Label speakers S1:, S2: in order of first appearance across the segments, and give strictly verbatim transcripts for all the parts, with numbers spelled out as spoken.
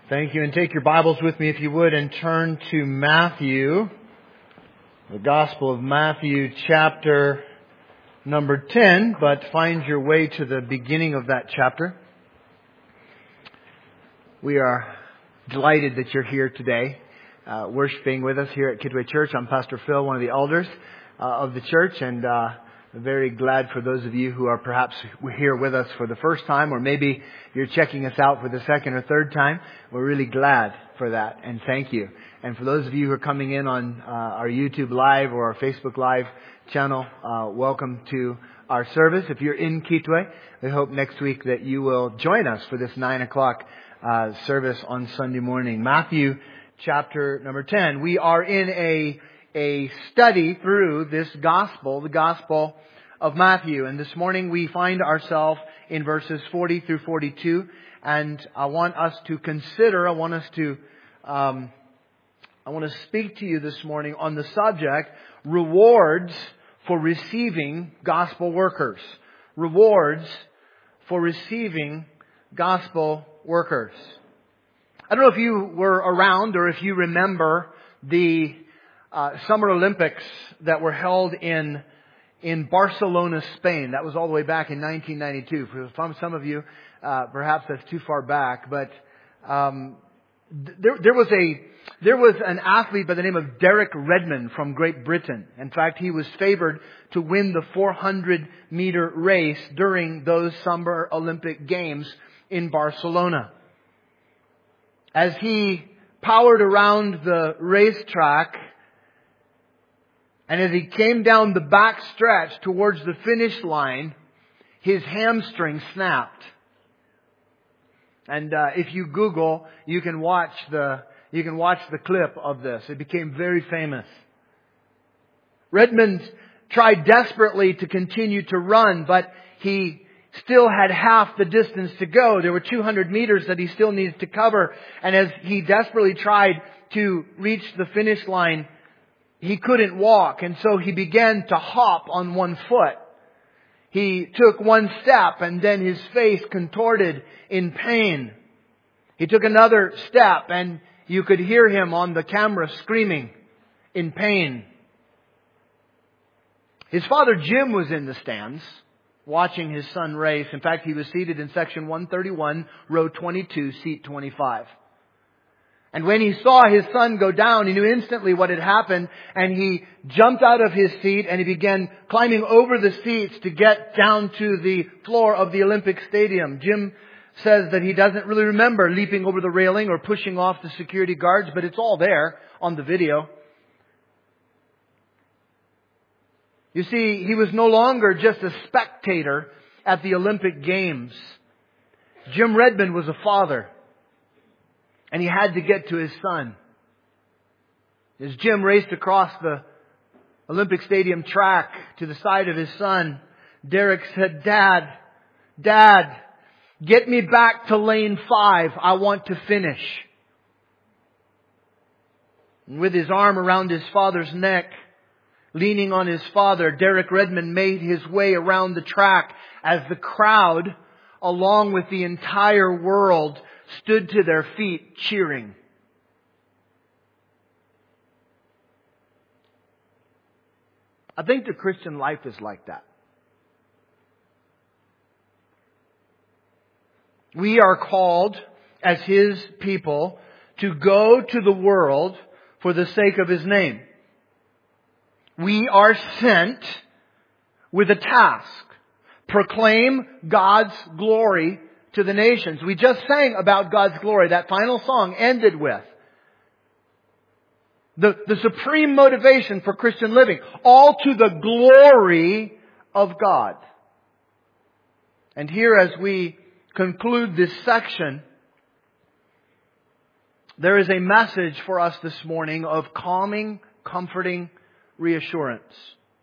S1: Thank you, and take your Bibles with me if you would and turn to Matthew, the Gospel of Matthew chapter number ten, but find your way to the beginning of that chapter. We are delighted that you're here today, uh, worshiping with us here at Kidway Church. I'm Pastor Phil, one of the elders uh, of the church, and uh, very glad for those of you who are perhaps here with us for the first time, or maybe you're checking us out for the second or third time. We're really glad for that, and thank you. And for those of you who are coming in on uh, our YouTube Live or our Facebook Live channel, uh, welcome to our service. If you're in Kitwe, we hope next week that you will join us for this nine o'clock uh, service on Sunday morning. Matthew chapter number ten. We are in a a study through this gospel, the Gospel of Matthew. And this morning we find ourselves in verses forty through forty-two. And I want us to consider, I want us to, um, I want to speak to you this morning on the subject, rewards for receiving gospel workers. Rewards for receiving gospel workers. I don't know if you were around or if you remember the Uh, Summer Olympics that were held in in Barcelona, Spain. That was all the way back in nineteen ninety-two. For some, some of you, uh, perhaps that's too far back, but um, there, there was a there was an athlete by the name of Derek Redmond from Great Britain. In fact, he was favored to win the four hundred meter race during those Summer Olympic Games in Barcelona. As he powered around the racetrack, and as he came down the back stretch towards the finish line, his hamstring snapped. And uh, if you Google, you can watch the you can watch the clip of this. It became very famous. Redmond tried desperately to continue to run, but he still had half the distance to go. There were two hundred meters that he still needed to cover. And as he desperately tried to reach the finish line, he couldn't walk, and so he began to hop on one foot. He took one step, and then his face contorted in pain. He took another step, and you could hear him on the camera screaming in pain. His father Jim was in the stands watching his son race. In fact, he was seated in section one thirty-one, row twenty-two, seat twenty-five. And when he saw his son go down, he knew instantly what had happened, and he jumped out of his seat and he began climbing over the seats to get down to the floor of the Olympic Stadium. Jim says that he doesn't really remember leaping over the railing or pushing off the security guards, but it's all there on the video. You see, he was no longer just a spectator at the Olympic Games. Jim Redmond was a father. And he had to get to his son. As Jim raced across the Olympic Stadium track to the side of his son, Derek said, Dad, Dad, get me back to lane five. I want to finish. And with his arm around his father's neck, leaning on his father, Derek Redmond made his way around the track as the crowd, along with the entire world, stood to their feet cheering. I think the Christian life is like that. We are called as His people to go to the world for the sake of His name. We are sent with a task. Proclaim God's glory to the nations. We just sang about God's glory. That final song ended with the, the supreme motivation for Christian living. All to the glory of God. And here, as we conclude this section, there is a message for us this morning of calming, comforting reassurance.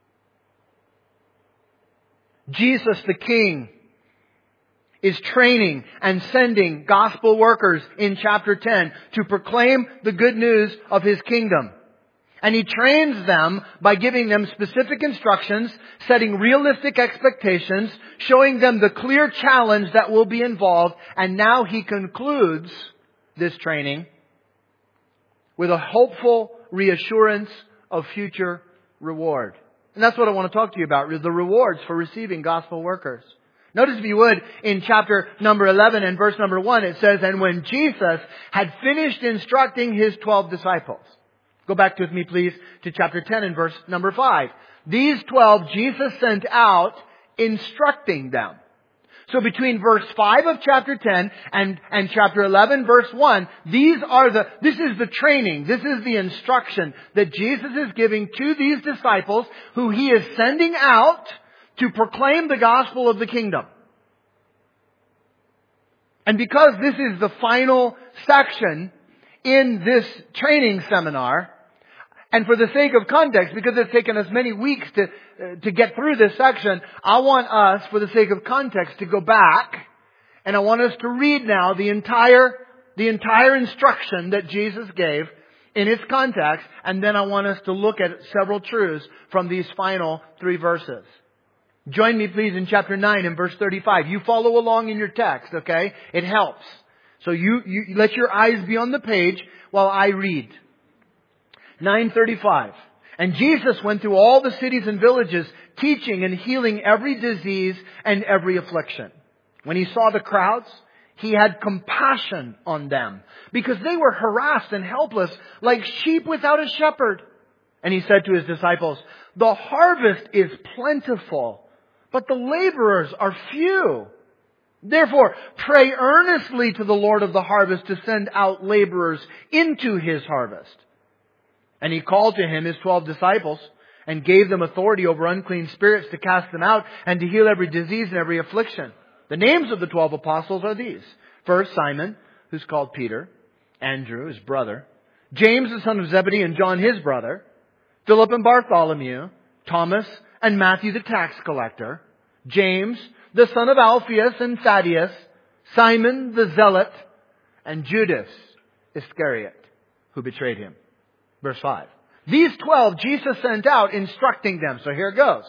S1: Jesus the King is training and sending gospel workers in chapter ten to proclaim the good news of His kingdom. And He trains them by giving them specific instructions, setting realistic expectations, showing them the clear challenge that will be involved. And now He concludes this training with a hopeful reassurance of future reward. And that's what I want to talk to you about, the rewards for receiving gospel workers. Notice, if you would, in chapter number eleven and verse number one, it says, "And when Jesus had finished instructing His twelve disciples." Go back with me, please, to chapter ten and verse number five. These twelve Jesus sent out instructing them. So between verse five of chapter ten and, and chapter eleven, verse one, these are the, this is the training, this is the instruction that Jesus is giving to these disciples who He is sending out to proclaim the gospel of the kingdom. And because this is the final section in this training seminar, and for the sake of context, because it's taken us many weeks to uh, to get through this section, I want us, for the sake of context, to go back, and I want us to read now the entire the entire instruction that Jesus gave in its context, and then I want us to look at several truths from these final three verses. Join me, please, in chapter nine and verse thirty-five. You follow along in your text, okay? It helps. So you, you let your eyes be on the page while I read. nine thirty-five. "And Jesus went through all the cities and villages, teaching and healing every disease and every affliction. When He saw the crowds, He had compassion on them, because they were harassed and helpless, like sheep without a shepherd. And He said to His disciples, 'The harvest is plentiful, but the laborers are few. Therefore, pray earnestly to the Lord of the harvest to send out laborers into His harvest.' And He called to Him His twelve disciples and gave them authority over unclean spirits to cast them out and to heal every disease and every affliction. The names of the twelve apostles are these. First, Simon, who's called Peter, Andrew, his brother, James, the son of Zebedee, and John, his brother, Philip and Bartholomew, Thomas and Matthew, the tax collector, James, the son of Alphaeus and Thaddeus, Simon the zealot, and Judas Iscariot, who betrayed Him." Verse five. "These twelve Jesus sent out, instructing them." So here it goes.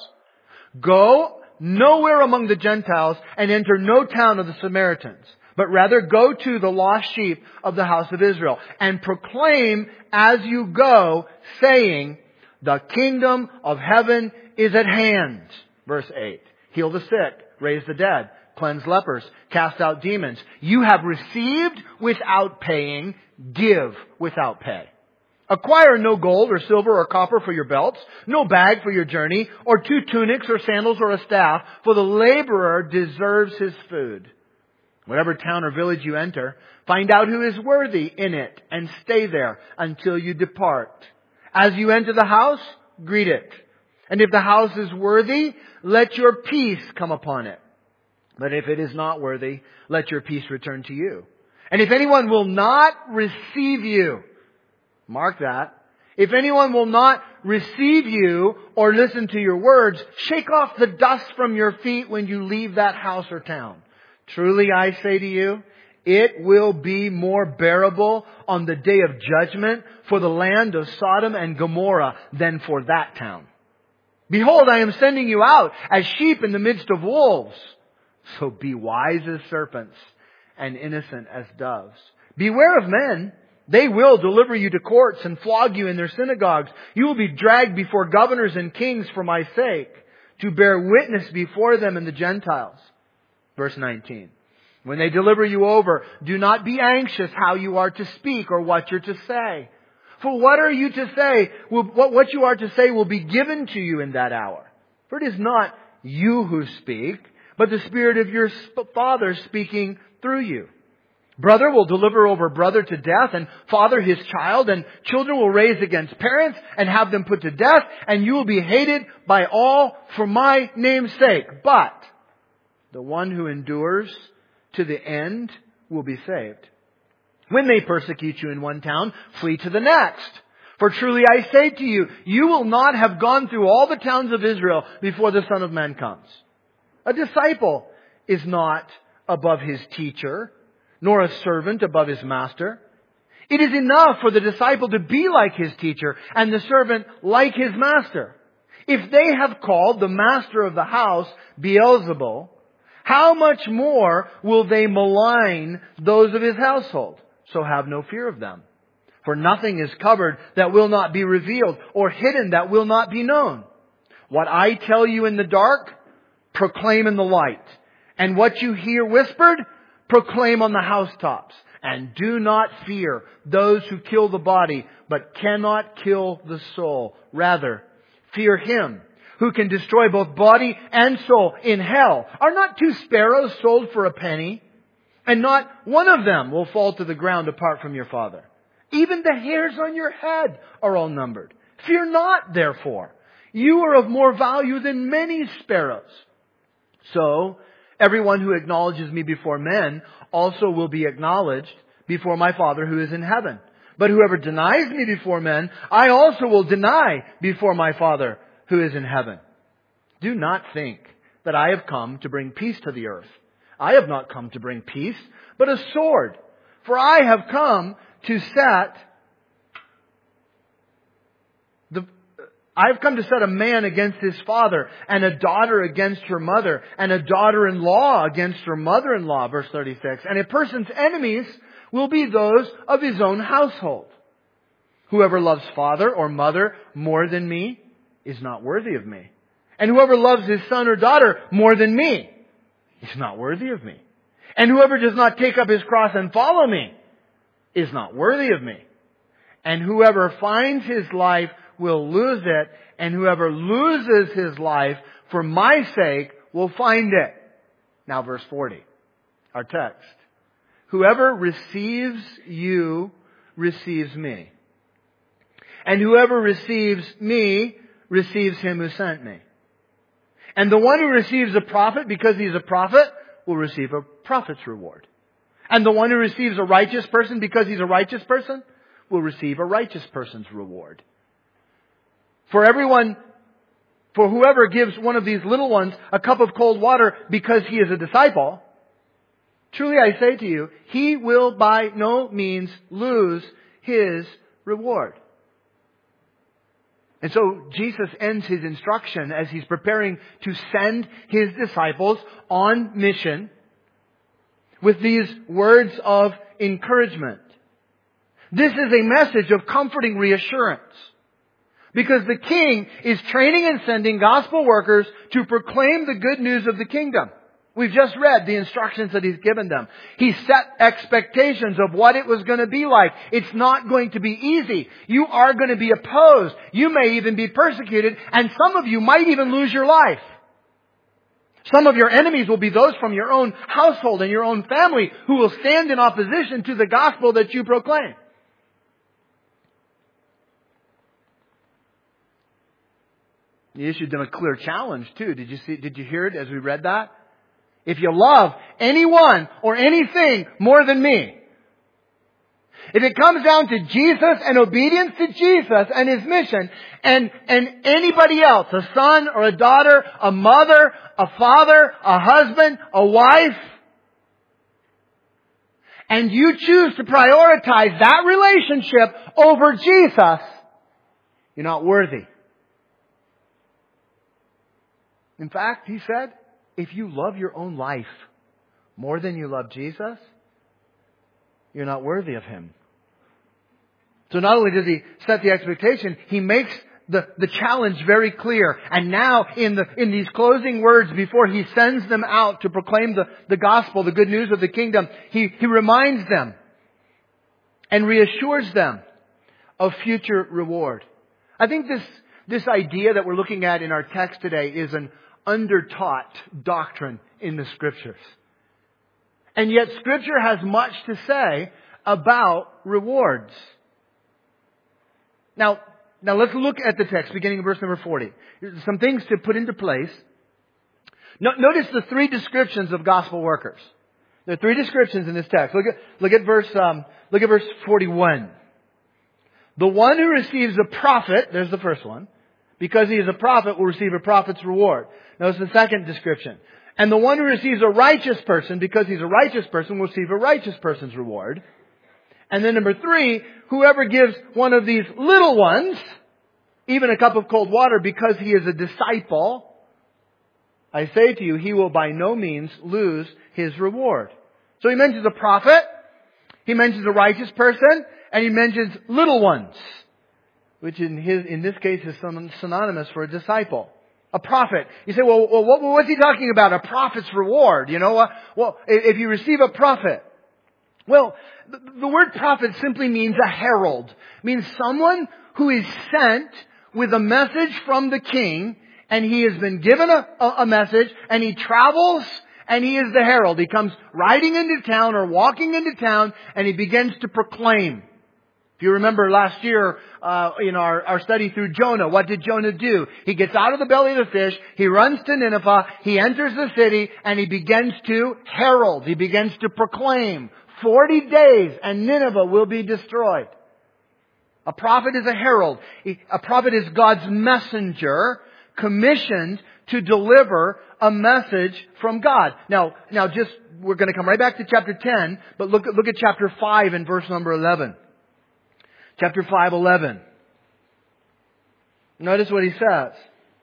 S1: "Go nowhere among the Gentiles and enter no town of the Samaritans, but rather go to the lost sheep of the house of Israel and proclaim as you go, saying, 'The kingdom of heaven is at hand.'" Verse eight. "Heal the sick, raise the dead, cleanse lepers, cast out demons. You have received without paying, give without pay. Acquire no gold or silver or copper for your belts, no bag for your journey, or two tunics or sandals or a staff, for the laborer deserves his food. Whatever town or village you enter, find out who is worthy in it and stay there until you depart. As you enter the house, greet it. And if the house is worthy, let your peace come upon it. But if it is not worthy, let your peace return to you. And if anyone will not receive you," mark that, "if anyone will not receive you or listen to your words, shake off the dust from your feet when you leave that house or town. Truly I say to you, it will be more bearable on the day of judgment for the land of Sodom and Gomorrah than for that town. Behold, I am sending you out as sheep in the midst of wolves. So be wise as serpents and innocent as doves. Beware of men. They will deliver you to courts and flog you in their synagogues. You will be dragged before governors and kings for my sake, to bear witness before them and the Gentiles." Verse nineteen. "When they deliver you over, do not be anxious how you are to speak or what you're to say. For what are you to say? What you are to say will be given to you in that hour. For it is not you who speak, but the Spirit of your Father speaking through you. Brother will deliver over brother to death, and father his child, and children will raise against parents and have them put to death, and you will be hated by all for my name's sake. But the one who endures to the end will be saved. When they persecute you in one town, flee to the next. For truly I say to you, you will not have gone through all the towns of Israel before the Son of Man comes. A disciple is not above his teacher, nor a servant above his master. It is enough for the disciple to be like his teacher and the servant like his master. If they have called the master of the house Beelzebul, how much more will they malign those of his household? so have no fear of them. For nothing is covered that will not be revealed, or hidden that will not be known. What I tell you in the dark, proclaim in the light. And what you hear whispered, proclaim on the housetops. And do not fear those who kill the body, but cannot kill the soul. Rather, fear Him who can destroy both body and soul in hell. Are not two sparrows sold for a penny? And not one of them will fall to the ground apart from your Father. Even the hairs on your head are all numbered. Fear not, therefore. You are of more value than many sparrows. So, everyone who acknowledges me before men also will be acknowledged before my Father who is in heaven. But whoever denies me before men, I also will deny before my Father who is in heaven. Do not think that I have come to bring peace to the earth. I have not come to bring peace, but a sword. For I have come to set the I have come to set a man against his father, and a daughter against her mother, and a daughter-in-law against her mother-in-law, verse thirty-six. And a person's enemies will be those of his own household. Whoever loves father or mother more than me is not worthy of me. And whoever loves his son or daughter more than me is not worthy of me. And whoever does not take up his cross and follow me is not worthy of me. And whoever finds his life will lose it, and whoever loses his life for my sake will find it. Now verse forty, our text. Whoever receives you receives me. And whoever receives me receives him who sent me. And the one who receives a prophet because he is a prophet will receive a prophet's reward. And the one who receives a righteous person because he's a righteous person will receive a righteous person's reward. For everyone, for whoever gives one of these little ones a cup of cold water because he is a disciple, truly I say to you, he will by no means lose his reward. And so Jesus ends His instruction as He's preparing to send His disciples on mission with these words of encouragement. This is a message of comforting reassurance. Because the King is training and sending gospel workers to proclaim the good news of the kingdom. We've just read the instructions that He's given them. He set expectations of what it was going to be like. It's not going to be easy. You are going to be opposed. You may even be persecuted, and some of you might even lose your life. Some of your enemies will be those from your own household and your own family who will stand in opposition to the gospel that you proclaim. He issued them a clear challenge too. Did you see, did you hear it as we read that? If you love anyone or anything more than me, if it comes down to Jesus and obedience to Jesus and His mission, and, and anybody else, a son or a daughter, a mother, a father, a husband, a wife, and you choose to prioritize that relationship over Jesus, you're not worthy. In fact, He said, if you love your own life more than you love Jesus, you're not worthy of Him. So not only does He set the expectation, He makes the, the challenge very clear. And now in the in these closing words before He sends them out to proclaim the, the gospel, the good news of the kingdom, He, he reminds them and reassures them of future reward. I think this, this idea that we're looking at in our text today is an undertaught doctrine in the Scriptures. And yet Scripture has much to say about rewards. Now, now let's look at the text beginning in verse number forty. There's some things to put into place. No, notice the three descriptions of gospel workers. There are three descriptions in this text. Look at, look at verse, um, look at verse forty-one. The one who receives a prophet, there's the first one, because he is a prophet, will receive a prophet's reward. Notice the second description. And the one who receives a righteous person, because he's a righteous person, will receive a righteous person's reward. And then number three, whoever gives one of these little ones, even a cup of cold water, because he is a disciple, I say to you, he will by no means lose his reward. So he mentions a prophet. He mentions a righteous person, and he mentions little ones, which in his, in this case is synonymous for a disciple. A prophet. You say, well, well what, what's he talking about? A prophet's reward, you know? Uh, well, if you receive a prophet. Well, the, the word prophet simply means a herald. It means someone who is sent with a message from the king, and he has been given a, a, a message, and he travels, and he is the herald. He comes riding into town or walking into town, and he begins to proclaim. If you remember last year, uh, in our, our study through Jonah, what did Jonah do? He gets out of the belly of the fish, he runs to Nineveh, he enters the city, and he begins to herald. He begins to proclaim. Forty days, and Nineveh will be destroyed. A prophet is a herald. A prophet is God's messenger, commissioned to deliver a message from God. Now, now just, we're going to come right back to chapter ten, but look, look at chapter five and verse number eleven. Chapter five, eleven. Notice what he says.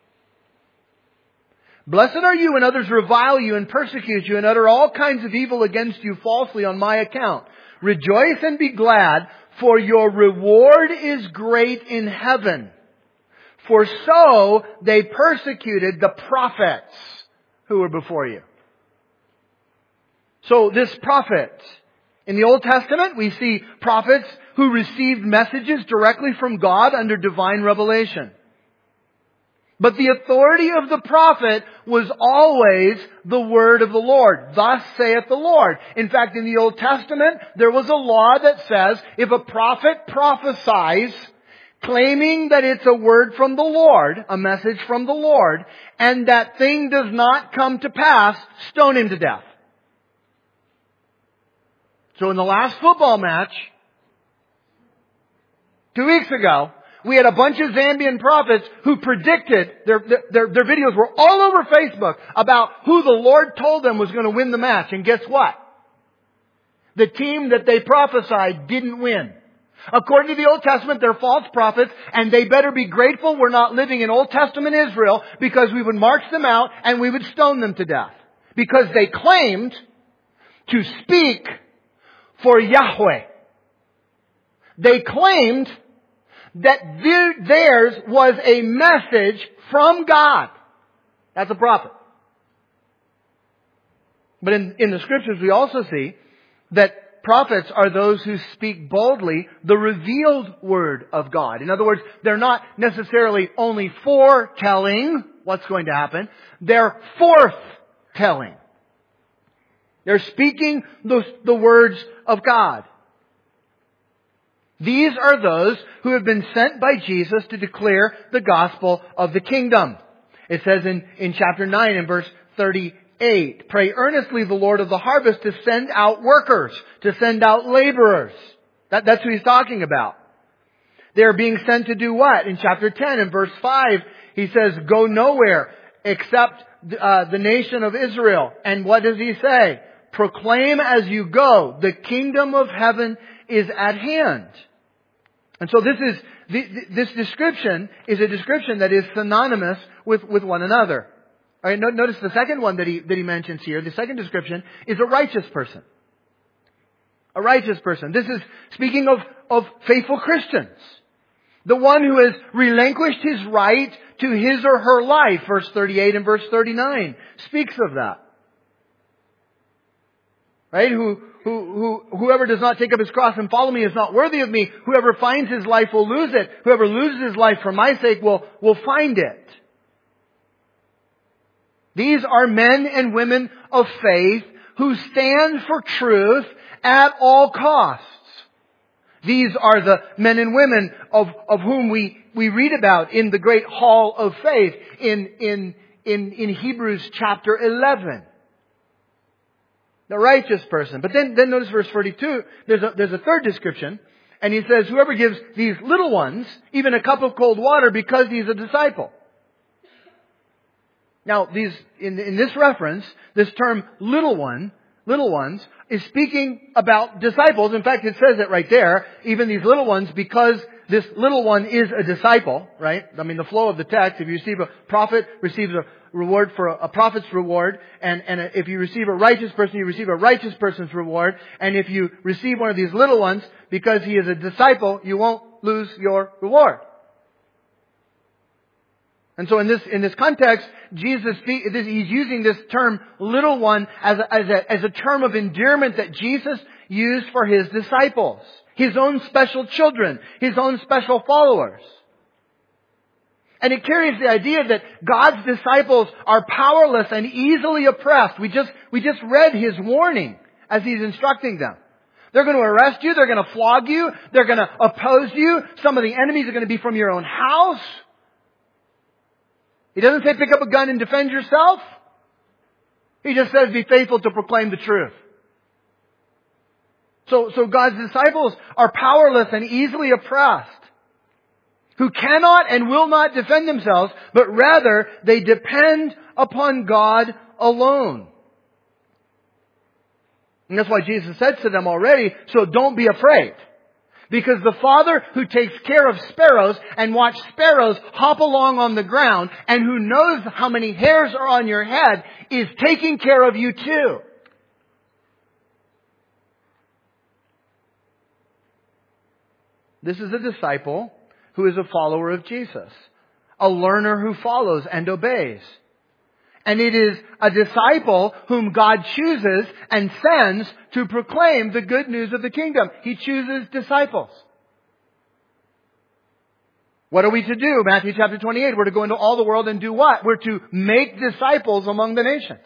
S1: Blessed are you when others revile you and persecute you and utter all kinds of evil against you falsely on my account. Rejoice and be glad, for your reward is great in heaven. For so they persecuted the prophets who were before you. So this prophet, in the Old Testament, we see prophets who received messages directly from God under divine revelation. But the authority of the prophet was always the word of the Lord. Thus saith the Lord. In fact, in the Old Testament, there was a law that says if a prophet prophesies, claiming that it's a word from the Lord, a message from the Lord, and that thing does not come to pass, stone him to death. So in the last football match, two weeks ago, we had a bunch of Zambian prophets who predicted, their, their, their videos were all over Facebook about who the Lord told them was going to win the match. And guess what? The team that they prophesied didn't win. According to the Old Testament, they're false prophets, and they better be grateful we're not living in Old Testament Israel, because we would march them out and we would stone them to death. Because they claimed to speak for Yahweh. They claimed that theirs was a message from God. That's a prophet. But in, in the Scriptures we also see that prophets are those who speak boldly the revealed Word of God. In other words, they're not necessarily only foretelling what's going to happen. They're forthtelling. They're speaking the, the words of God. These are those who have been sent by Jesus to declare the gospel of the kingdom. It says in, in chapter nine and verse thirty-eight, pray earnestly the Lord of the harvest to send out workers, to send out laborers. That, that's who he's talking about. They're being sent to do what? In chapter ten and verse five, he says, go nowhere except uh, the nation of Israel. And what does he say? Proclaim as you go, the kingdom of heaven is at hand. And so this is, this description is a description that is synonymous with, with one another. All right, notice the second one that he, that he mentions here, the second description is a righteous person. A righteous person. This is speaking of, of faithful Christians. The one who has relinquished his right to his or her life. Verse thirty-eight and verse thirty-nine speaks of that. Right? Who, who, who, whoever does not take up his cross and follow me is not worthy of me. Whoever finds his life will lose it. Whoever loses his life for my sake will, will find it. These are men and women of faith who stand for truth at all costs. These are the men and women of, of whom we, we read about in the great hall of faith in, in, in, in Hebrews chapter eleven. The righteous person. But then, then notice verse thirty-two, there's a, there's a third description, and he says, whoever gives these little ones even a cup of cold water because he's a disciple. Now, these, in, in this reference, this term little one, little ones, is speaking about disciples. In fact, it says it right there, even these little ones, because this little one is a disciple, right? I mean, the flow of the text, if you receive a prophet, receives a reward for a, a prophet's reward. And, and if you receive a righteous person, you receive a righteous person's reward. And if you receive one of these little ones, because he is a disciple, you won't lose your reward. And so in this, in this context, Jesus, he's using this term, little one, as a, as a, as a term of endearment that Jesus used for his disciples. His own special children. His own special followers. And it carries the idea that God's disciples are powerless and easily oppressed. We just, we just read his warning as he's instructing them. They're going to arrest you. They're going to flog you. They're going to oppose you. Some of the enemies are going to be from your own house. He doesn't say pick up a gun and defend yourself. He just says be faithful to proclaim the truth. So, so God's disciples are powerless and easily oppressed, who cannot and will not defend themselves, but rather they depend upon God alone. And that's why Jesus said to them already, so don't be afraid. Because the Father who takes care of sparrows and watch sparrows hop along on the ground and who knows how many hairs are on your head is taking care of you too. This is a disciple who is a follower of Jesus. A learner who follows and obeys. And it is a disciple whom God chooses and sends to proclaim the good news of the kingdom. He chooses disciples. What are we to do? Matthew chapter twenty-eight. We're to go into all the world and do what? We're to make disciples among the nations.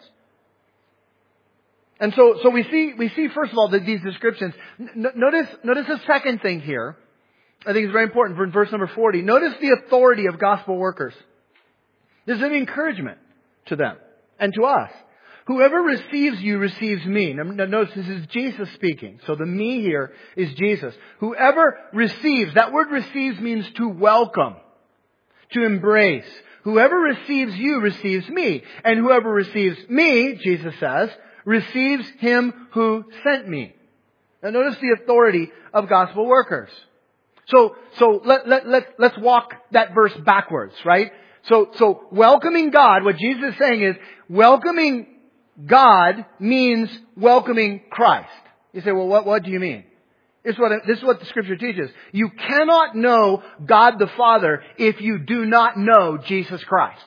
S1: And so, so we see, we see first of all that these descriptions. N- notice, notice the second thing here. I think it's very important for verse number forty. Notice the authority of gospel workers. This is an encouragement to them and to us. Whoever receives you receives me. Now, notice this is Jesus speaking. So the me here is Jesus. Whoever receives, that word receives means to welcome, to embrace. Whoever receives you receives me. And whoever receives me, Jesus says, receives him who sent me. Now notice the authority of gospel workers. So, so let, let, let, let's walk that verse backwards, right? So, so welcoming God, what Jesus is saying is, welcoming God means welcoming Christ. You say, well, what, what do you mean? This is what, this is what the Scripture teaches. You cannot know God the Father if you do not know Jesus Christ.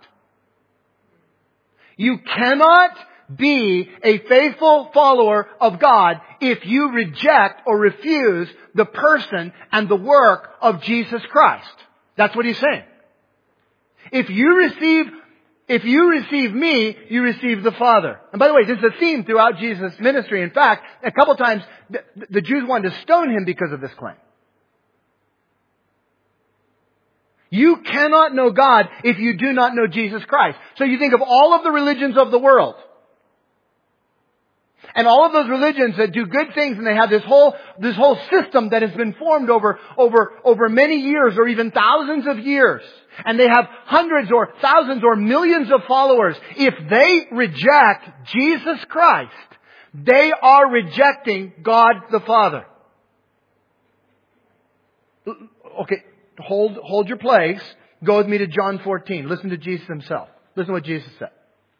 S1: You cannot be a faithful follower of God if you reject or refuse the person and the work of Jesus Christ. That's what he's saying. If you receive, if you receive me, you receive the Father. And by the way, this is a theme throughout Jesus' ministry. In fact, a couple times the, the Jews wanted to stone him because of this claim. You cannot know God if you do not know Jesus Christ. So you think of all of the religions of the world. And all of those religions that do good things, and they have this whole, this whole system that has been formed over, over, over many years or even thousands of years. And they have hundreds or thousands or millions of followers. If they reject Jesus Christ, they are rejecting God the Father. Okay, hold, hold your place. Go with me to John fourteen. Listen to Jesus himself. Listen to what Jesus said.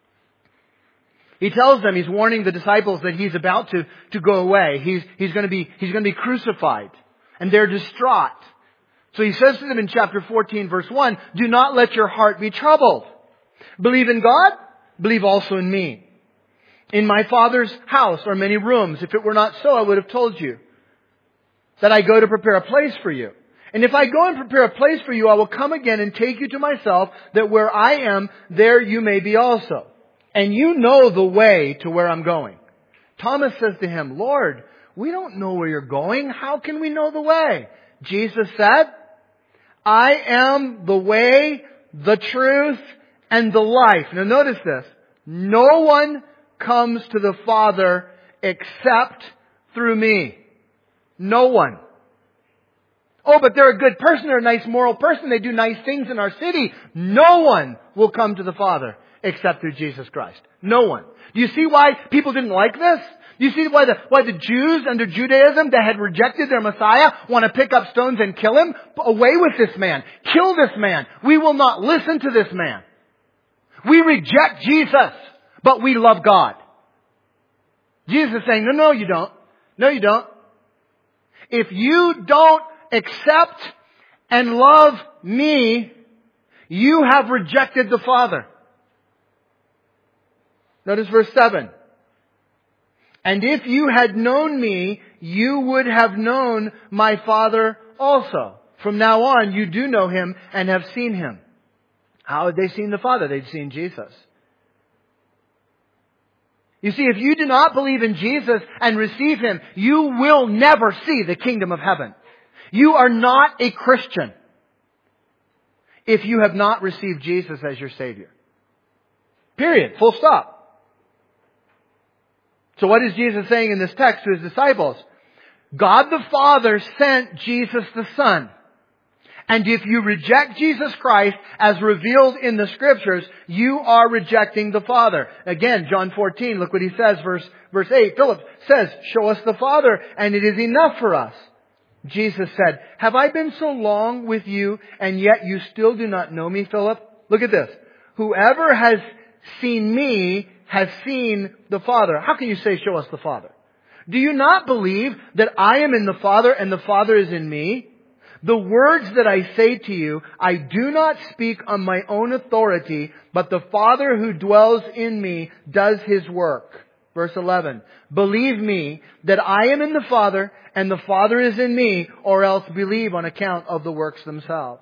S1: He tells them, he's warning the disciples that he's about to, to go away. He's, he's going to be, he's going to be crucified. And they're distraught. So he says to them in chapter fourteen, verse one, do not let your heart be troubled. Believe in God, believe also in me. In my Father's house are many rooms. If it were not so, I would have told you that I go to prepare a place for you. And if I go and prepare a place for you, I will come again and take you to myself, that where I am, there you may be also. And you know the way to where I'm going. Thomas says to him, Lord, we don't know where you're going. How can we know the way? Jesus said, I am the way, the truth, and the life. Now notice this. No one comes to the Father except through me. No one. Oh, but they're a good person. They're a nice moral person. They do nice things in our city. No one will come to the Father except through Jesus Christ. No one. Do you see why people didn't like this? You see why the, why the Jews under Judaism that had rejected their Messiah want to pick up stones and kill him? Away with this man. Kill this man. We will not listen to this man. We reject Jesus, but we love God. Jesus is saying, no, no, you don't. No, you don't. If you don't accept and love me, you have rejected the Father. Notice verse seven. And if you had known me, you would have known my Father also. From now on, you do know him and have seen him. How had they seen the Father? They'd seen Jesus. You see, if you do not believe in Jesus and receive him, you will never see the kingdom of heaven. You are not a Christian if you have not received Jesus as your Savior. Period. Full stop. So what is Jesus saying in this text to his disciples? God the Father sent Jesus the Son. And if you reject Jesus Christ as revealed in the Scriptures, you are rejecting the Father. Again, John fourteen, look what he says, verse, verse eight. Philip says, show us the Father, and it is enough for us. Jesus said, have I been so long with you, and yet you still do not know me, Philip? Look at this. Whoever has seen me has seen the Father. How can you say, show us the Father? Do you not believe that I am in the Father and the Father is in me? The words that I say to you, I do not speak on my own authority, but the Father who dwells in me does his work. Verse eleven. Believe me that I am in the Father and the Father is in me, or else believe on account of the works themselves.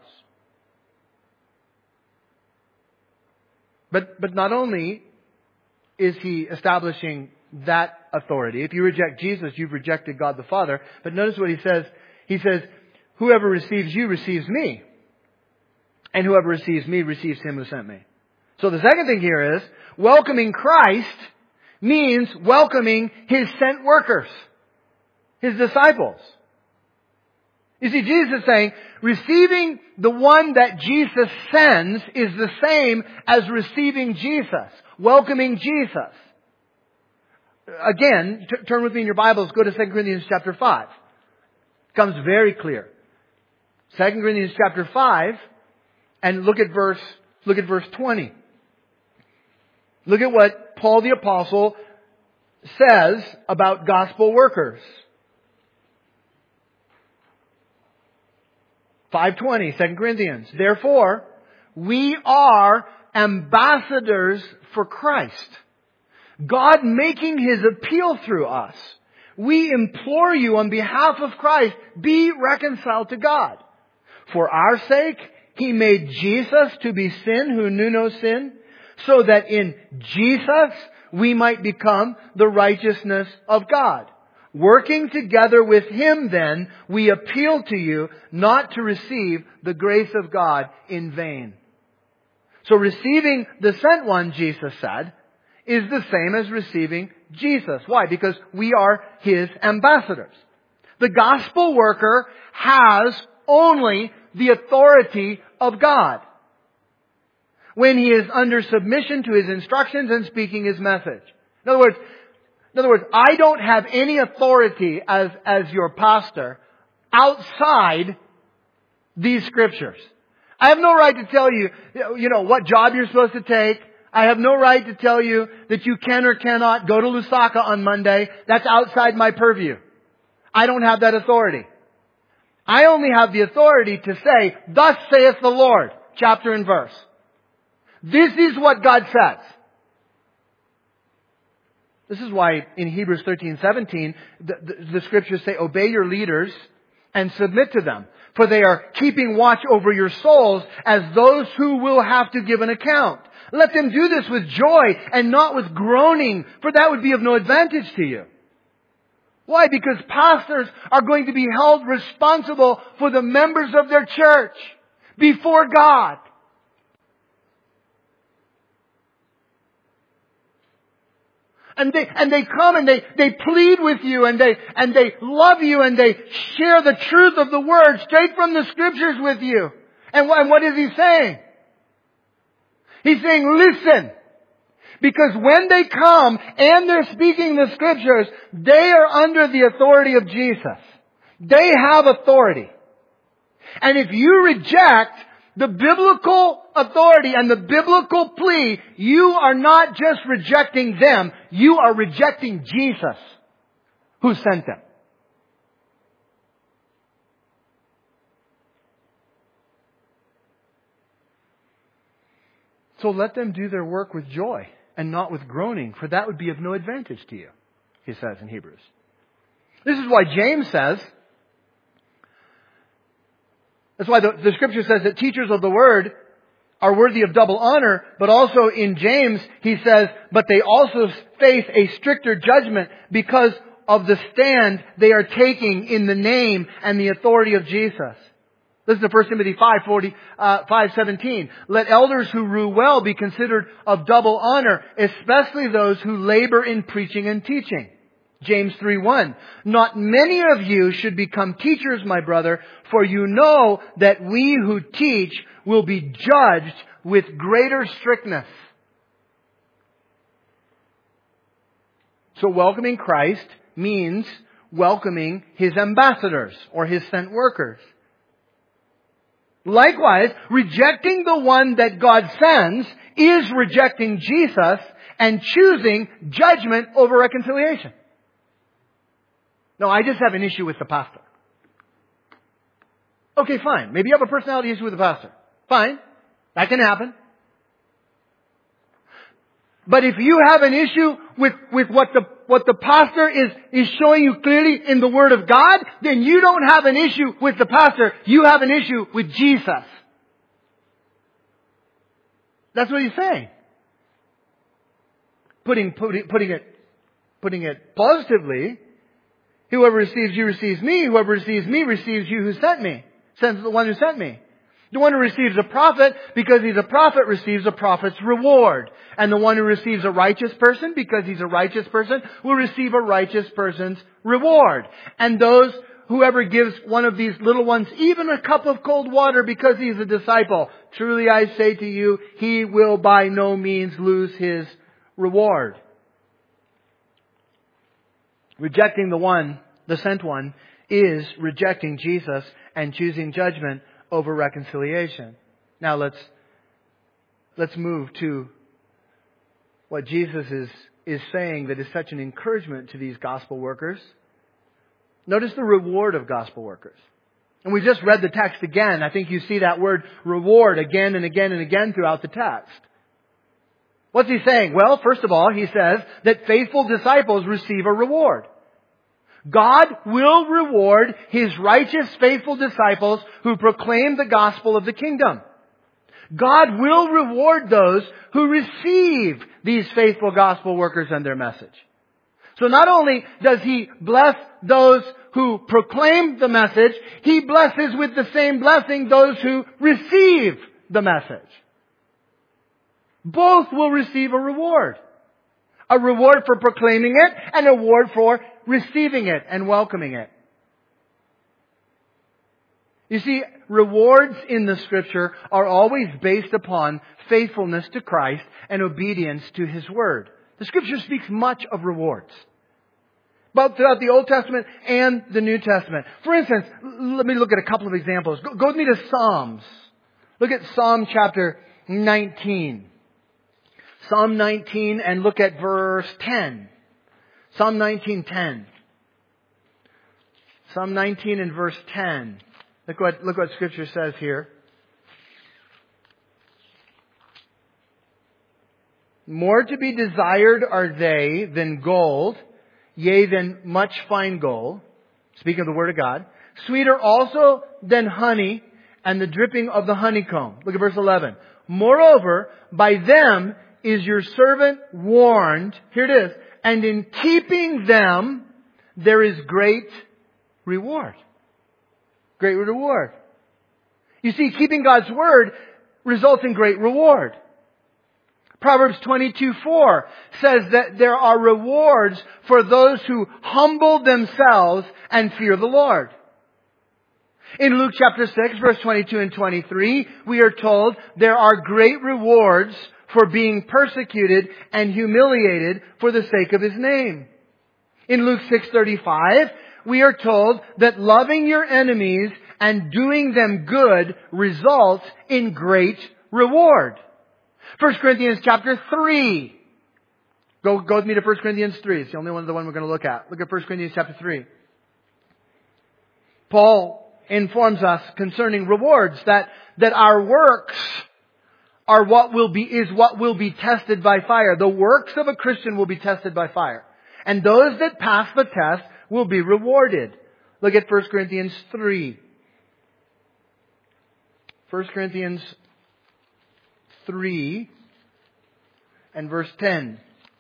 S1: But, but not only is he establishing that authority. If you reject Jesus, you've rejected God the Father. But notice what he says. He says, whoever receives you receives me. And whoever receives me receives him who sent me. So the second thing here is, welcoming Christ means welcoming his sent workers, his disciples. You see, Jesus is saying, receiving the one that Jesus sends is the same as receiving Jesus, welcoming Jesus. Again, t- turn with me in your Bibles, go to Second Corinthians chapter five. It becomes very clear. Second Corinthians chapter five, and look at verse, look at verse twenty. Look at what Paul the Apostle says about gospel workers. five twenty, Second Corinthians. Therefore, we are ambassadors for Christ, God making his appeal through us. We implore you on behalf of Christ, be reconciled to God. For our sake, he made Jesus to be sin who knew no sin, so that in Jesus we might become the righteousness of God. Working together with him then, we appeal to you not to receive the grace of God in vain. So receiving the sent one, Jesus said, is the same as receiving Jesus. Why? Because we are his ambassadors. The gospel worker has only the authority of God when he is under submission to his instructions and speaking his message. In other words, in other words, I don't have any authority as, as your pastor outside these Scriptures. I have no right to tell you, you know, what job you're supposed to take. I have no right to tell you that you can or cannot go to Lusaka on Monday. That's outside my purview. I don't have that authority. I only have the authority to say, thus saith the Lord, chapter and verse. This is what God says. This is why in Hebrews thirteen seventeen, the, the, the Scriptures say, obey your leaders and submit to them, for they are keeping watch over your souls as those who will have to give an account. Let them do this with joy and not with groaning, for that would be of no advantage to you. Why? Because pastors are going to be held responsible for the members of their church before God. And they, and they come and they, they plead with you and they, and they love you and they share the truth of the Word straight from the Scriptures with you. And what, and what is he saying? He's saying, listen, Because when they come and they're speaking the Scriptures, they are under the authority of Jesus. They have authority. And if you reject the biblical authority and the biblical plea, you are not just rejecting them, you are rejecting Jesus who sent them. So let them do their work with joy and not with groaning, for that would be of no advantage to you, he says in Hebrews. This is why James says, that's why the, the Scripture says that teachers of the Word are worthy of double honor, but also in James he says, but they also face a stricter judgment because of the stand they are taking in the name and the authority of Jesus. Listen to First Timothy five forty, uh, five seventeen. Let elders who rule well be considered of double honor, especially those who labor in preaching and teaching. James three one. Not many of you should become teachers, my brother, for you know that we who teach will be judged with greater strictness. So welcoming Christ means welcoming His ambassadors or His sent workers. Likewise, rejecting the one that God sends is rejecting Jesus and choosing judgment over reconciliation. No, I just have an issue with the pastor. Okay, fine. Maybe you have a personality issue with the pastor. Fine. That can happen. But if you have an issue with, with what the, what the pastor is, is showing you clearly in the Word of God, then you don't have an issue with the pastor. You have an issue with Jesus. That's what he's saying. Putting, putting, putting it, putting it positively, whoever receives you receives me. Whoever receives me receives you who sent me. Sends the one who sent me. The one who receives a prophet, because he's a prophet, receives a prophet's reward. And the one who receives a righteous person, because he's a righteous person, will receive a righteous person's reward. And those, whoever gives one of these little ones even a cup of cold water because he's a disciple, truly I say to you, he will by no means lose his reward. Rejecting the one, the sent one, is rejecting Jesus and choosing judgment over reconciliation. Now let's let's move to what Jesus is is saying that is such an encouragement to these gospel workers. Notice the reward of gospel workers. And we just read the text again. I think you see that word reward again and again and again throughout the text. What's he saying? Well, first of all, he says that faithful disciples receive a reward. God will reward His righteous, faithful disciples who proclaim the gospel of the kingdom. God will reward those who receive these faithful gospel workers and their message. So not only does He bless those who proclaim the message, He blesses with the same blessing those who receive the message. Both will receive a reward. A reward for proclaiming it and a reward for receiving it and welcoming it. You see, rewards in the Scripture are always based upon faithfulness to Christ and obedience to His Word. The Scripture speaks much of rewards, both throughout the Old Testament and the New Testament. For instance, let me look at a couple of examples. Go, go with me to Psalms. Look at Psalm chapter nineteen. Psalm nineteen and look at verse ten. Psalm nineteen ten. Psalm nineteen and verse ten. Look what, look what Scripture says here. More to be desired are they than gold, yea, than much fine gold. Speaking of the Word of God. Sweeter also than honey and the dripping of the honeycomb. Look at verse eleven. Moreover, by them is your servant warned. Here it is. And in keeping them, there is great reward. Great reward. You see, keeping God's Word results in great reward. Proverbs twenty-two four says that there are rewards for those who humble themselves and fear the Lord. In Luke chapter six, verse twenty-two and twenty-three, we are told there are great rewards for being persecuted and humiliated for the sake of His name. In Luke six thirty-five, we are told that loving your enemies and doing them good results in great reward. First Corinthians chapter three. Go, go with me to First Corinthians three. It's the only one, the one we're going to look at. Look at First Corinthians chapter three. Paul informs us concerning rewards that, that our works are what will be, is what will be tested by fire. The works of a Christian will be tested by fire. And those that pass the test will be rewarded. Look at First Corinthians three. First Corinthians three and verse ten.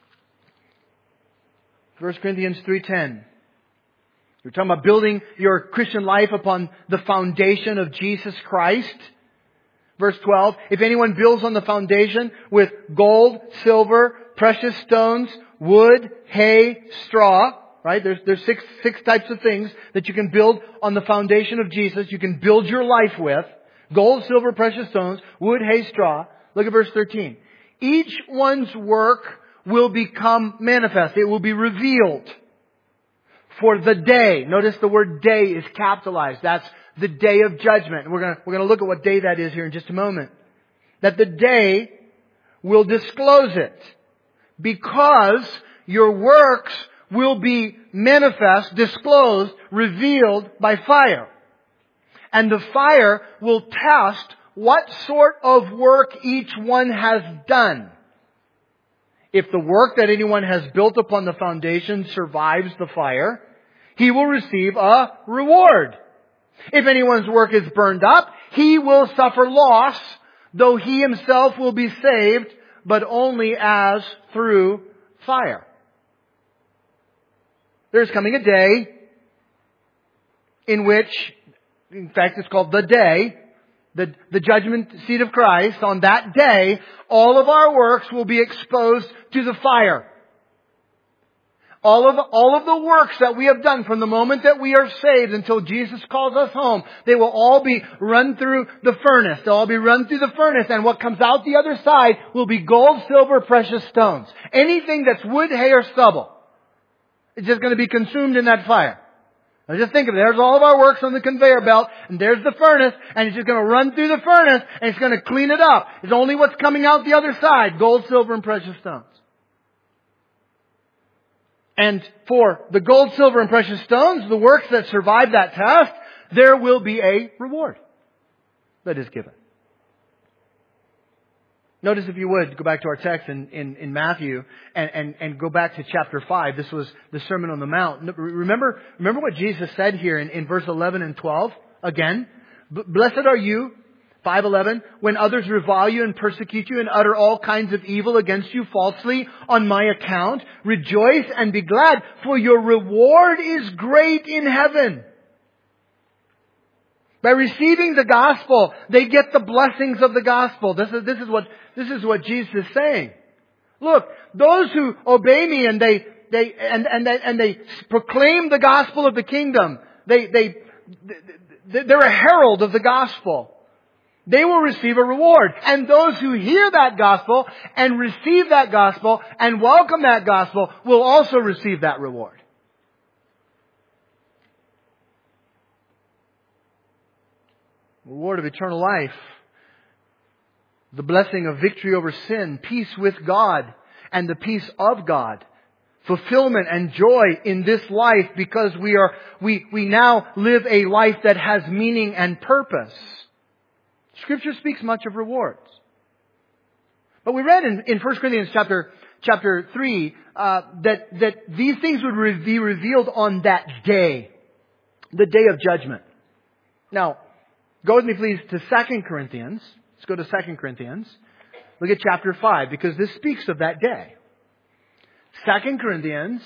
S1: First Corinthians three ten. We're talking about building your Christian life upon the foundation of Jesus Christ. Verse twelve, if anyone builds on the foundation with gold, silver, precious stones, wood, hay, straw, right? There's, there's six, six types of things that you can build on the foundation of Jesus. You can build your life with. Gold, silver, precious stones, wood, hay, straw. Look at verse thirteen. Each one's work will become manifest. It will be revealed. For the day. Notice the word day is capitalized. That's the day of judgment. We're going to, we're going to look at what day that is here in just a moment. That the day will disclose it. Because your works will be manifest, disclosed, revealed by fire. And the fire will test what sort of work each one has done. If the work that anyone has built upon the foundation survives the fire, he will receive a reward. If anyone's work is burned up, he will suffer loss, though he himself will be saved, but only as through fire. There's coming a day in which, in fact it's called the day, the, the judgment seat of Christ. On that day, all of our works will be exposed to the fire. All of, all of the works that we have done from the moment that we are saved until Jesus calls us home, they will all be run through the furnace. They'll all be run through the furnace, and what comes out the other side will be gold, silver, precious stones. Anything that's wood, hay, or stubble is just going to be consumed in that fire. Now just think of it. There's all of our works on the conveyor belt, and there's the furnace, and it's just going to run through the furnace, and it's going to clean it up. It's only what's coming out the other side, gold, silver, and precious stones. And for the gold, silver, and precious stones, the works that survive that test, there will be a reward that is given. Notice, if you would, go back to our text in, in, in Matthew and, and, and go back to chapter five. This was the Sermon on the Mount. Remember, remember what Jesus said here in, in verse eleven and twelve? Again, blessed are you, five eleven, when others revile you and persecute you and utter all kinds of evil against you falsely on my account. Rejoice and be glad, for your reward is great in heaven. By receiving the gospel, they get the blessings of the gospel. This is, this is what, this is what Jesus is saying. Look, those who obey me and they, they, and, and they, and they proclaim the gospel of the kingdom, they, they, they're a herald of the gospel. They will receive a reward. And those who hear that gospel and receive that gospel and welcome that gospel will also receive that reward. Reward of eternal life. The blessing of victory over sin, peace with God, and the peace of God. Fulfillment and joy in this life because we are, we, we now live a life that has meaning and purpose. Scripture speaks much of rewards. But we read in, in First Corinthians chapter, chapter three, uh, that, that these things would re- be revealed on that day. The day of judgment. Now, go with me please to Second Corinthians. Let's go to Second Corinthians. Look at chapter five, because this speaks of that day. Second Corinthians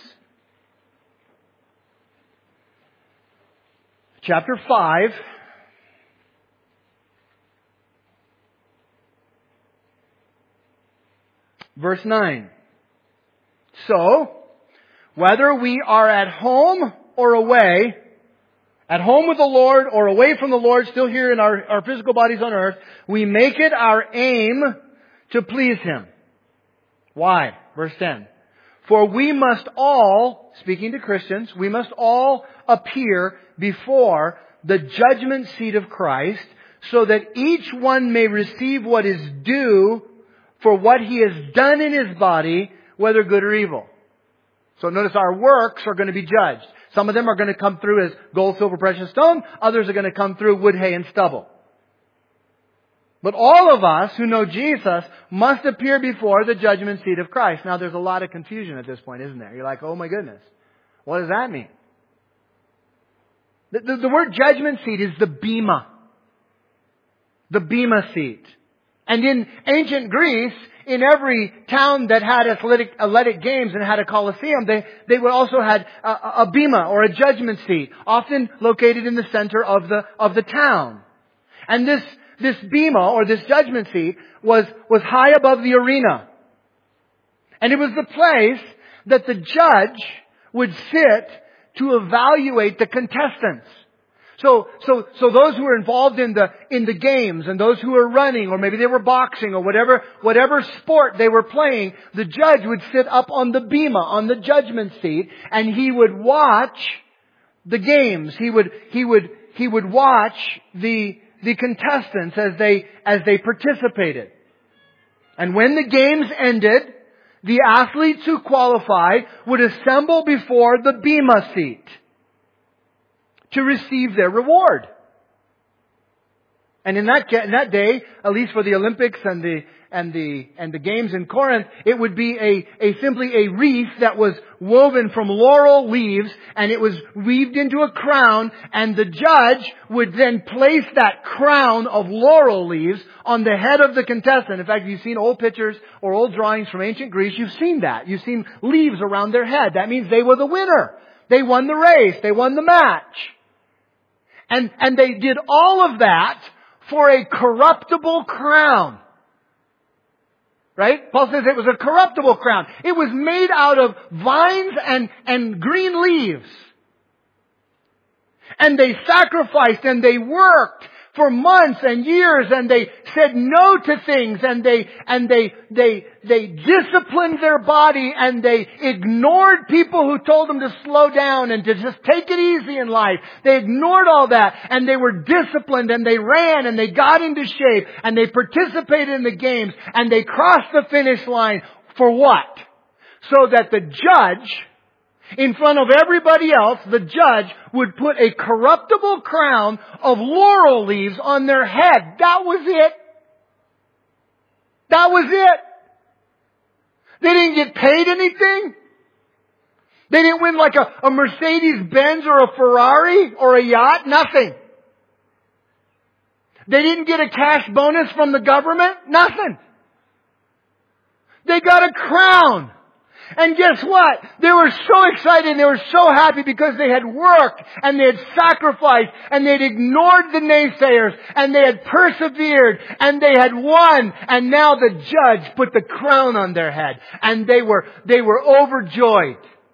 S1: chapter five. Verse nine. So, whether we are at home or away, at home with the Lord or away from the Lord, still here in our, our physical bodies on earth, we make it our aim to please Him. Why? Verse ten. For we must all, speaking to Christians, we must all appear before the judgment seat of Christ, so that each one may receive what is due for what he has done in his body, whether good or evil. So notice our works are going to be judged. Some of them are going to come through as gold, silver, precious stone. Others are going to come through wood, hay, and stubble. But all of us who know Jesus must appear before the judgment seat of Christ. Now there's a lot of confusion at this point, isn't there? You're like, oh my goodness. What does that mean? The, the, the word judgment seat is the bema. The bema seat. And in ancient Greece, in every town that had athletic, athletic games and had a coliseum, they, they would also had a, a bema or a judgment seat, often located in the center of the, of the town. And this, this bema or this judgment seat was, was high above the arena. And it was the place that the judge would sit to evaluate the contestants. So, so, so those who were involved in the, in the games and those who were running, or maybe they were boxing or whatever, whatever sport they were playing, the judge would sit up on the bema, on the judgment seat, and he would watch the games. He would, he would, he would watch the, the contestants as they, as they participated. And when the games ended, the athletes who qualified would assemble before the bema seat to receive their reward. And in that in that day, at least for the Olympics and the and the and the games in Corinth, it would be a, a simply a wreath that was woven from laurel leaves, and it was weaved into a crown, and the judge would then place that crown of laurel leaves on the head of the contestant. In fact, if you've seen old pictures or old drawings from ancient Greece, you've seen that. You've seen leaves around their head. That means they were the winner. They won the race. They won the match. And, and they did all of that for a corruptible crown. Right? Paul says it was a corruptible crown. It was made out of vines and, and green leaves. And they sacrificed and they worked for months and years, and they said no to things, and they, and they, they, they disciplined their body, and they ignored people who told them to slow down and to just take it easy in life. They ignored all that, and they were disciplined, and they ran, and they got into shape, and they participated in the games, and they crossed the finish line for what? So that the judge, in front of everybody else, the judge would put a corruptible crown of laurel leaves on their head. That was it. That was it. They didn't get paid anything. They didn't win like a, a Mercedes-Benz or a Ferrari or a yacht. Nothing. They didn't get a cash bonus from the government. Nothing. They got a crown. And guess what? They were so excited and they were so happy because they had worked and they had sacrificed and they had ignored the naysayers and they had persevered and they had won, and now the judge put the crown on their head and they were, they were overjoyed.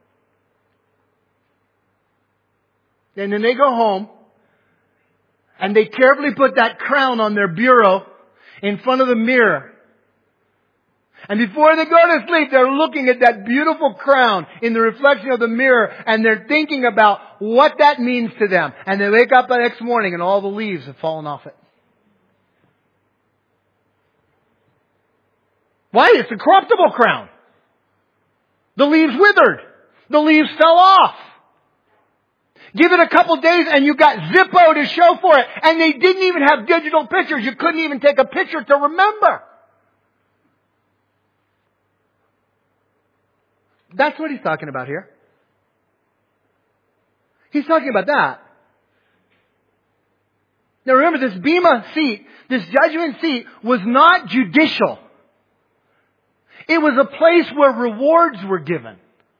S1: And then they go home and they carefully put that crown on their bureau in front of the mirror. And before they go to sleep, they're looking at that beautiful crown in the reflection of the mirror, and they're thinking about what that means to them. And they wake up the next morning and all the leaves have fallen off it. Why? It's a corruptible crown. The leaves withered. The leaves fell off. Give it a couple days and you got Zippo to show for it. And they didn't even have digital pictures. You couldn't even take a picture to remember. That's what he's talking about here. He's talking about that. Now remember, this bema seat, this judgment seat, was not judicial. It was a place where rewards were given.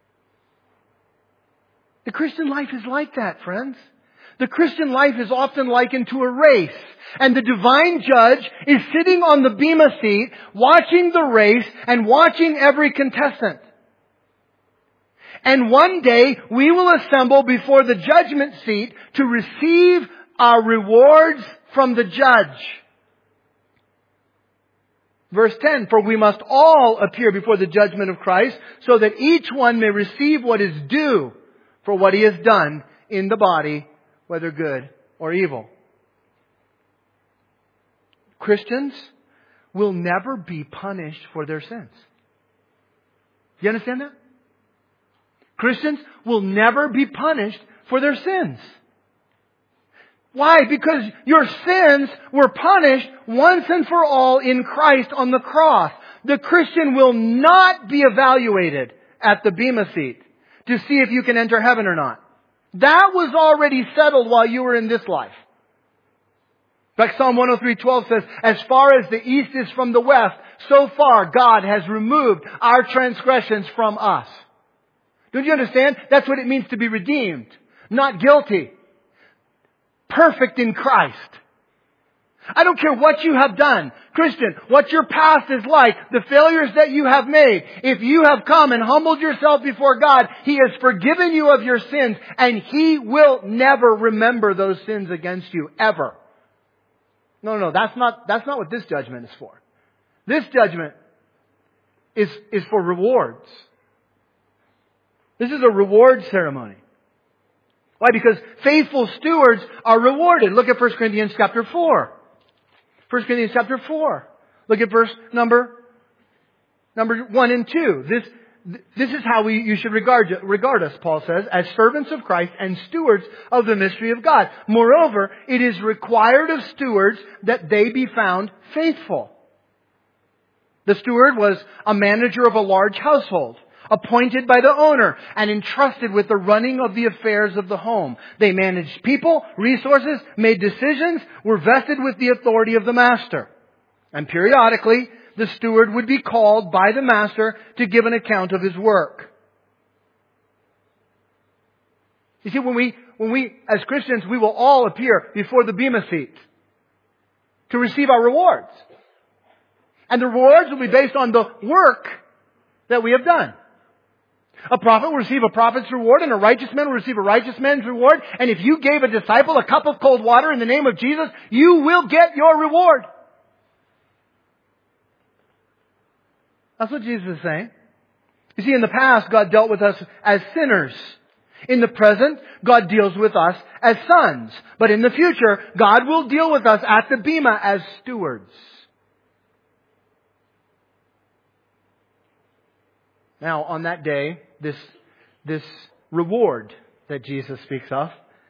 S1: The Christian life is like that, friends. The Christian life is often likened to a race. And the divine judge is sitting on the bema seat, watching the race and watching every contestant. And one day we will assemble before the judgment seat to receive our rewards from the judge. Verse ten, for we must all appear before the judgment of Christ, so that each one may receive what is due for what he has done in the body, whether good or evil. Christians will never be punished for their sins. You understand that? Christians will never be punished for their sins. Why? Because your sins were punished once and for all in Christ on the cross. The Christian will not be evaluated at the Bema seat to see if you can enter heaven or not. That was already settled while you were in this life. In fact, Psalm one oh three twelve says, as far as the east is from the west, so far God has removed our transgressions from us. Don't you understand? That's what it means to be redeemed. Not guilty. Perfect in Christ. I don't care what you have done. Christian, what your past is like, the failures that you have made. If you have come and humbled yourself before God, He has forgiven you of your sins, and He will never remember those sins against you, ever. No, no, that's not, that's not what this judgment is for. This judgment is, is for rewards. This is a reward ceremony. Why? Because faithful stewards are rewarded. Look at First Corinthians chapter four. First Corinthians chapter four. Look at verse number, number one and two. This, this is how we, you should regard, regard us, Paul says, as servants of Christ and stewards of the mystery of God. Moreover, it is required of stewards that they be found faithful. The steward was a manager of a large household, appointed by the owner and entrusted with the running of the affairs of the home. They managed people, resources, made decisions, were vested with the authority of the master. And periodically, the steward would be called by the master to give an account of his work. You see, when we, when we, as Christians, we will all appear before the Bema seat to receive our rewards. And the rewards will be based on the work that we have done. A prophet will receive a prophet's reward, and a righteous man will receive a righteous man's reward. And if you gave a disciple a cup of cold water in the name of Jesus, you will get your reward. That's what Jesus is saying. You see, in the past, God dealt with us as sinners. In the present, God deals with us as sons. But in the future, God will deal with us at the Bema as stewards. Now, on that day, this, this reward that Jesus speaks of,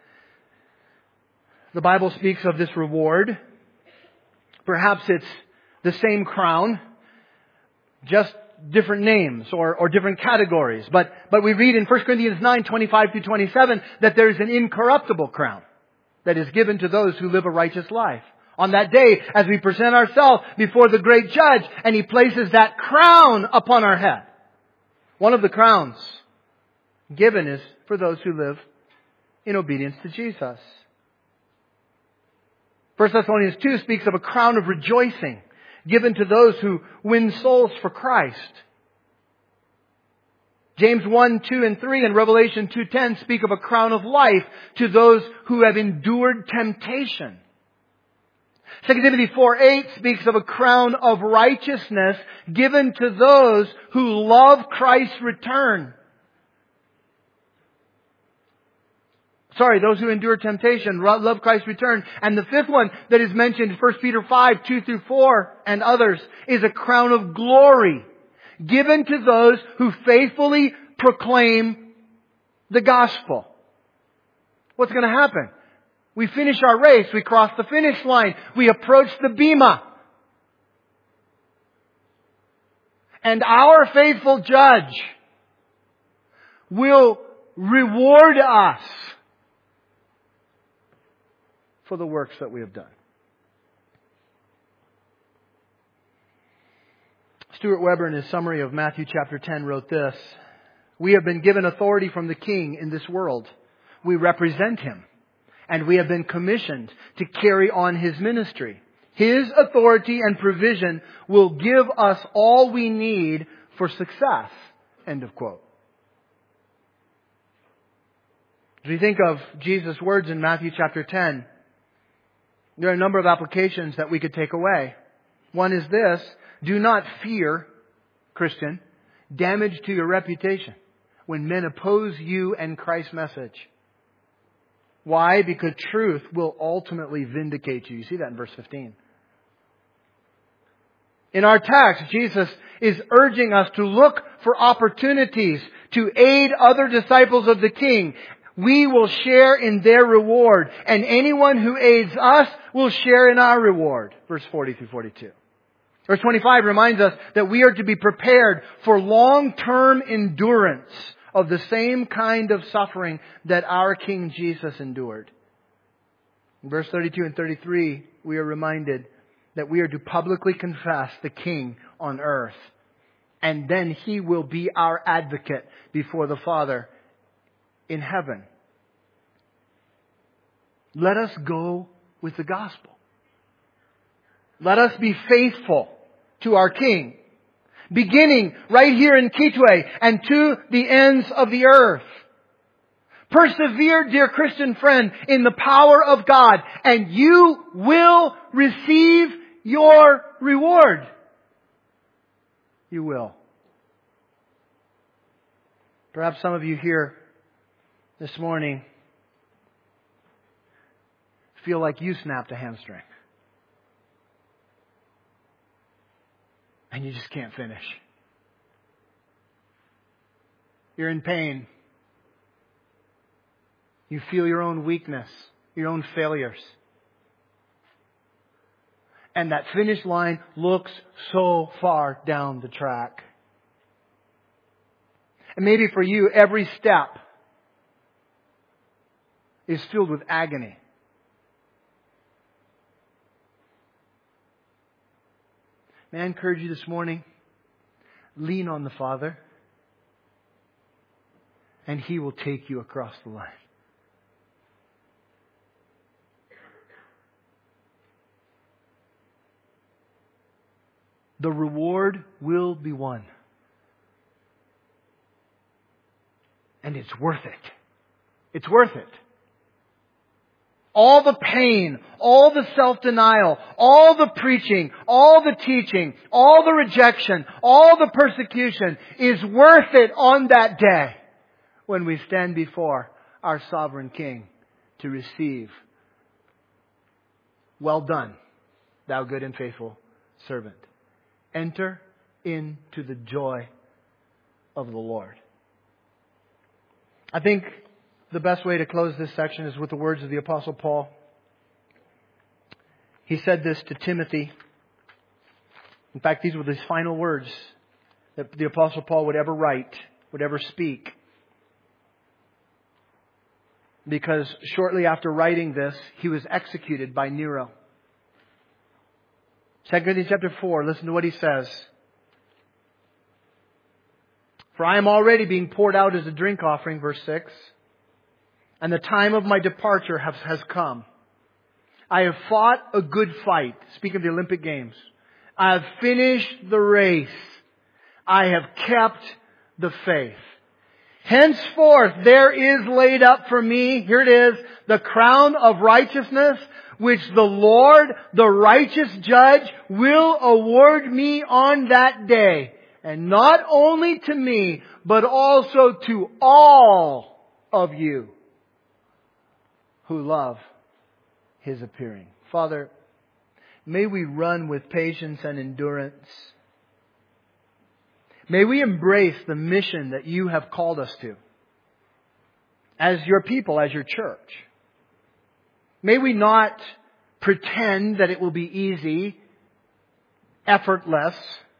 S1: the Bible speaks of this reward. Perhaps it's the same crown, just different names or, or different categories. But, but we read in First Corinthians nine, twenty-five through twenty-seven, that there is an incorruptible crown that is given to those who live a righteous life. On that day, as we present ourselves before the great judge, and He places that crown upon our head. One of the crowns given is for those who live in obedience to Jesus. First Thessalonians two speaks of a crown of rejoicing given to those who win souls for Christ. James one, two, and three and Revelation two ten speak of a crown of life to those who have endured temptation. Second Timothy four eight speaks of a crown of righteousness given to those who love Christ's return. Sorry, those who endure temptation, love Christ's return. And the fifth one that is mentioned, First Peter five, two through four and others, is a crown of glory given to those who faithfully proclaim the gospel. What's going to happen? We finish our race. We cross the finish line. We approach the Bema. And our faithful judge will reward us for the works that we have done. Stuart Weber, in his summary of Matthew chapter ten, wrote this: "We have been given authority from the King in this world. We represent Him. And we have been commissioned to carry on His ministry. His authority and provision will give us all we need for success." End of quote. As we think of Jesus' words in Matthew chapter ten, there are a number of applications that we could take away. One is this: Do not fear, Christian, damage to your reputation when men oppose you and Christ's message. Why? Because truth will ultimately vindicate you. You see that in verse fifteen. In our text, Jesus is urging us to look for opportunities to aid other disciples of the King. We will share in their reward, and anyone who aids us will share in our reward. Verse forty through forty-two. Verse twenty-five reminds us that we are to be prepared for long-term endurance of the same kind of suffering that our King Jesus endured. In verse thirty-two and thirty-three, we are reminded that we are to publicly confess the King on earth. And then He will be our advocate before the Father in heaven. Let us go with the gospel. Let us be faithful to our King, beginning right here in Kitwe and to the ends of the earth. Persevere, dear Christian friend, in the power of God, and you will receive your reward. You will. Perhaps some of you here this morning feel like you snapped a hamstring. And you just can't finish. You're in pain. You feel your own weakness, your own failures. And that finish line looks so far down the track. And maybe for you, every step is filled with agony. May I encourage you this morning, lean on the Father, and He will take you across the line. The reward will be won. And it's worth it. It's worth it. All the pain, all the self-denial, all the preaching, all the teaching, all the rejection, all the persecution is worth it on that day when we stand before our sovereign King to receive, "Well done, thou good and faithful servant. Enter into the joy of the Lord." I think the best way to close this section is with the words of the Apostle Paul. He said this to Timothy. In fact, these were his final words that the Apostle Paul would ever write, would ever speak. Because shortly after writing this, he was executed by Nero. Second Corinthians chapter four, listen to what he says. "For I am already being poured out as a drink offering," verse six, "and the time of my departure has, has come. I have fought a good fight." Speaking of the Olympic Games. "I have finished the race. I have kept the faith. Henceforth there is laid up for me," here it is, "the crown of righteousness, which the Lord, the righteous judge, will award me on that day. And not only to me, but also to all of you who love His appearing." Father, may we run with patience and endurance. May we embrace the mission that You have called us to as Your people, as Your church. May we not pretend that it will be easy, effortless.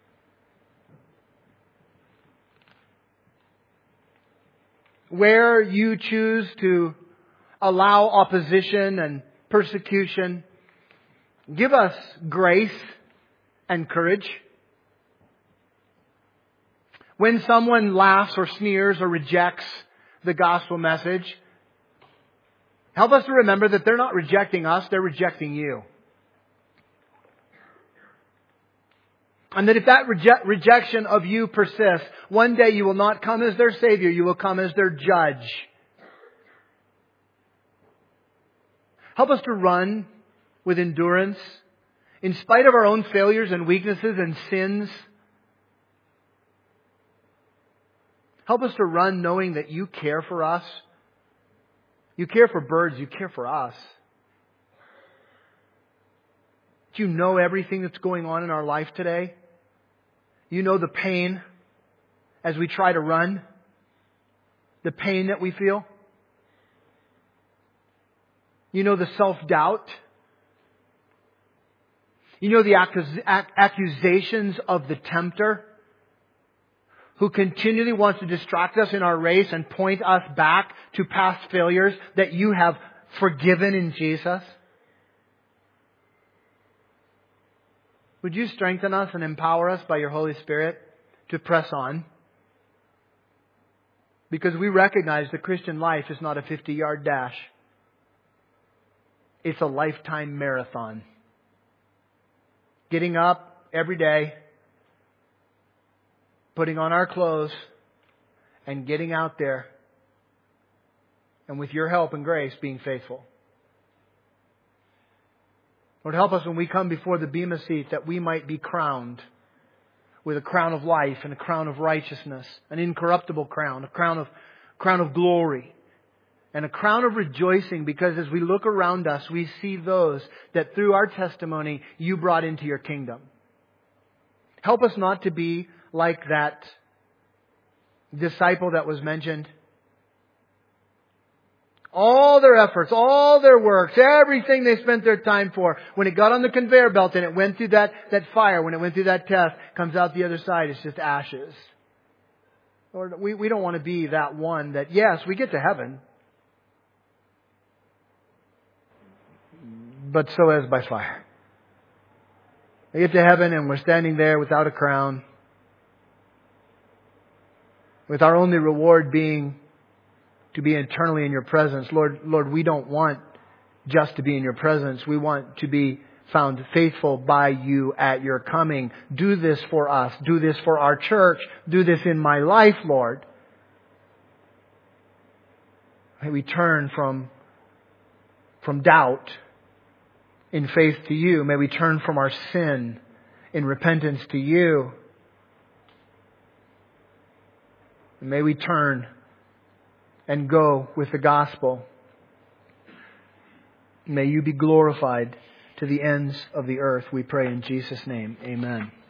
S1: Where You choose to allow opposition and persecution, give us grace and courage. When someone laughs or sneers or rejects the gospel message, help us to remember that they're not rejecting us, they're rejecting You. And that if that reje- rejection of You persists, one day You will not come as their Savior, You will come as their judge. Help us to run with endurance In spite of our own failures and weaknesses and sins, help us to run knowing that You care for us. You care for birds. You care for us. Do You know everything that's going on in our life today? You know the pain as we try to run. The pain that we feel. You know the self-doubt. You know the accus- ac- accusations of the tempter, who continually wants to distract us in our race and point us back to past failures that You have forgiven in Jesus. Would You strengthen us and empower us by Your Holy Spirit to press on? Because we recognize the Christian life is not a fifty-yard dash. It's a lifetime marathon. Getting up every day, putting on our clothes, and getting out there, and with Your help and grace, being faithful. Lord, help us when we come before the bema seat that we might be crowned with a crown of life and a crown of righteousness, an incorruptible crown, a crown of crown of glory, and a crown of rejoicing, because as we look around us, we see those that through our testimony You brought into Your kingdom. Help us not to be like that disciple that was mentioned. All their efforts, all their works, everything they spent their time for, when it got on the conveyor belt and it went through that, that fire, when it went through that test, comes out the other side, it's just ashes. Lord, we, we don't want to be that one that, yes, we get to heaven, but so as by fire. We get to heaven and we're standing there without a crown, with our only reward being to be eternally in Your presence. Lord, Lord, we don't want just to be in Your presence. We want to be found faithful by You at Your coming. Do this for us. Do this for our church. Do this in my life, Lord. May we turn from, from doubt in faith to You. May we turn from our sin in repentance to You. And may we turn and go with the gospel. May You be glorified to the ends of the earth, we pray in Jesus' name. Amen.